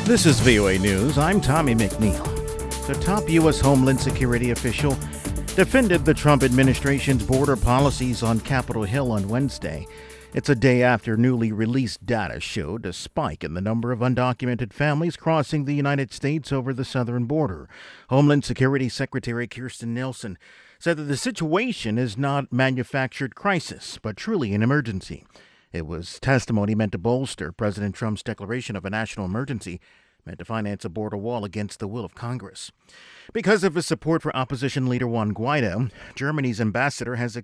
This is VOA News. I'm Tommy McNeil. The top U.S. Homeland Security official defended the Trump administration's border policies on Capitol Hill on Wednesday. It's a day after newly released data showed a spike in the number of undocumented families crossing the United States over the southern border. Homeland Security Secretary Kirstjen Nielsen said that the situation is not a manufactured crisis, but truly an emergency. It was testimony meant to bolster President Trump's declaration of a national emergency, meant to finance a border wall against the will of Congress. Because of his support for opposition leader Juan Guaido, Germany's ambassador has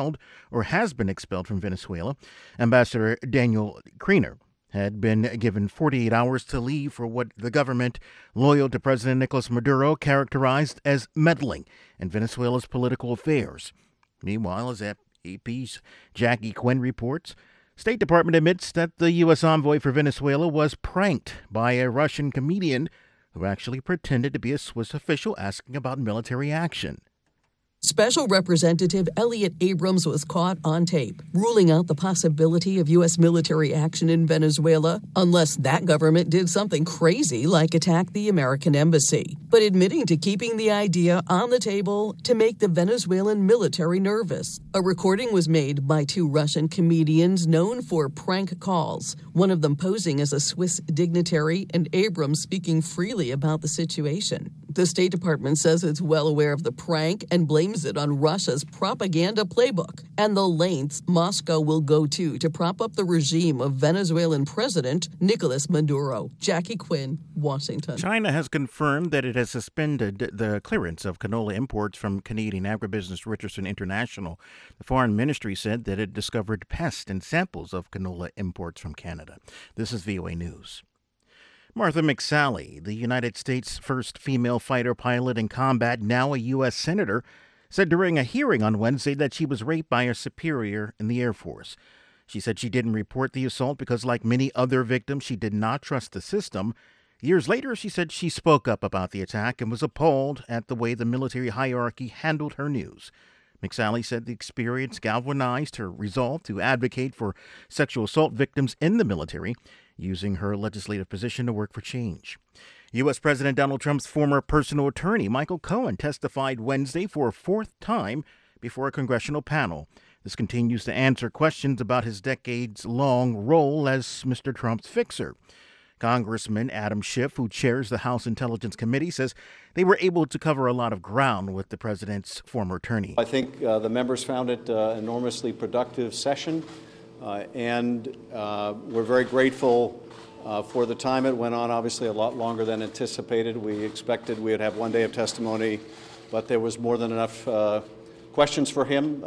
been expelled from Venezuela. Ambassador Daniel Kriener had been given 48 hours to leave for what the government loyal to President Nicolas Maduro characterized as meddling in Venezuela's political affairs. Meanwhile, as AP's Jackie Quinn reports, State Department admits that the U.S. envoy for Venezuela was pranked by a Russian comedian who actually pretended to be a Swiss official asking about military action. Special Representative Elliott Abrams was caught on tape, ruling out the possibility of U.S. military action in Venezuela unless that government did something crazy like attack the American embassy, but admitting to keeping the idea on the table to make the Venezuelan military nervous. A recording was made by two Russian comedians known for prank calls, one of them posing as a Swiss dignitary and Abrams speaking freely about the situation. The State Department says it's well aware of the prank and blames it on Russia's propaganda playbook and the lengths Moscow will go to prop up the regime of Venezuelan President Nicolas Maduro. Jackie Quinn, Washington. China has confirmed that it has suspended the clearance of canola imports from Canadian agribusiness Richardson International. The Foreign Ministry said that it discovered pests in samples of canola imports from Canada. This is VOA News. Martha McSally, the United States' first female fighter pilot in combat, now a U.S. senator, said during a hearing on Wednesday that she was raped by a superior in the Air Force. She said she didn't report the assault because, like many other victims, she did not trust the system. Years later, she said she spoke up about the attack and was appalled at the way the military hierarchy handled her news. McSally said the experience galvanized her resolve to advocate for sexual assault victims in the military, using her legislative position to work for change. U.S. President Donald Trump's former personal attorney, Michael Cohen, testified Wednesday for a fourth time before a congressional panel. This continues to answer questions about his decades-long role as Mr. Trump's fixer. Congressman Adam Schiff, who chairs the House Intelligence Committee, says they were able to cover a lot of ground with the president's former attorney. I think the members found it an enormously productive session, and we're very grateful for the time it went on, obviously a lot longer than anticipated. We expected we would have one day of testimony, but there was more than enough questions for him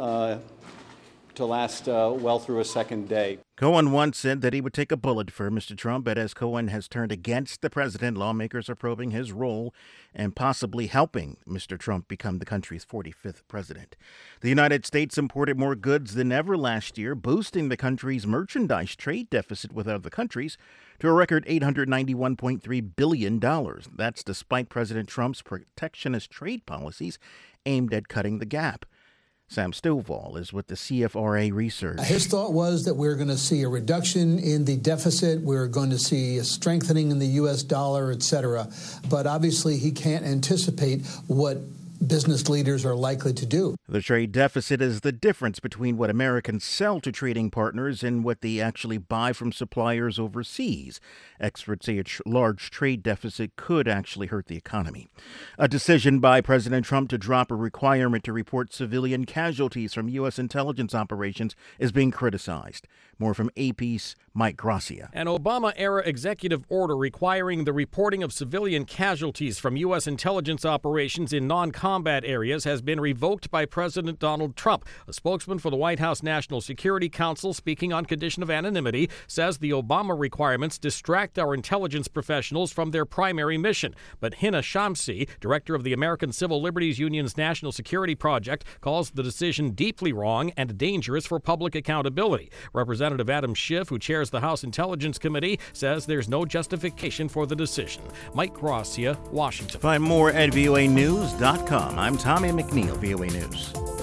to last well through a second day. Cohen once said that he would take a bullet for Mr. Trump, but as Cohen has turned against the president, lawmakers are probing his role and possibly helping Mr. Trump become the country's 45th president. The United States imported more goods than ever last year, boosting the country's merchandise trade deficit with other countries to a record $891.3 billion. That's despite President Trump's protectionist trade policies aimed at cutting the gap. Sam Stovall is with the CFRA research. His thought was that we're going to see a reduction in the deficit. We're going to see a strengthening in the U.S. dollar, et cetera. But obviously, he can't anticipate what business leaders are likely to do. The trade deficit is the difference between what Americans sell to trading partners and what they actually buy from suppliers overseas. Experts say a large trade deficit could actually hurt the economy. A decision by President Trump to drop a requirement to report civilian casualties from U.S. intelligence operations is being criticized. More from AP's Mike Gracia. An Obama-era executive order requiring the reporting of civilian casualties from U.S. intelligence operations in non-combat areas has been revoked by President Donald Trump. A spokesman for the White House National Security Council, speaking on condition of anonymity, says the Obama requirements distract our intelligence professionals from their primary mission. But Hina Shamsi, director of the American Civil Liberties Union's National Security Project, calls the decision deeply wrong and dangerous for public accountability. Representative Adam Schiff, who chairs the House Intelligence Committee, says there's no justification for the decision. Mike Gracia, Washington. Find more at voanews.com. I'm Tommy McNeil, VOA News.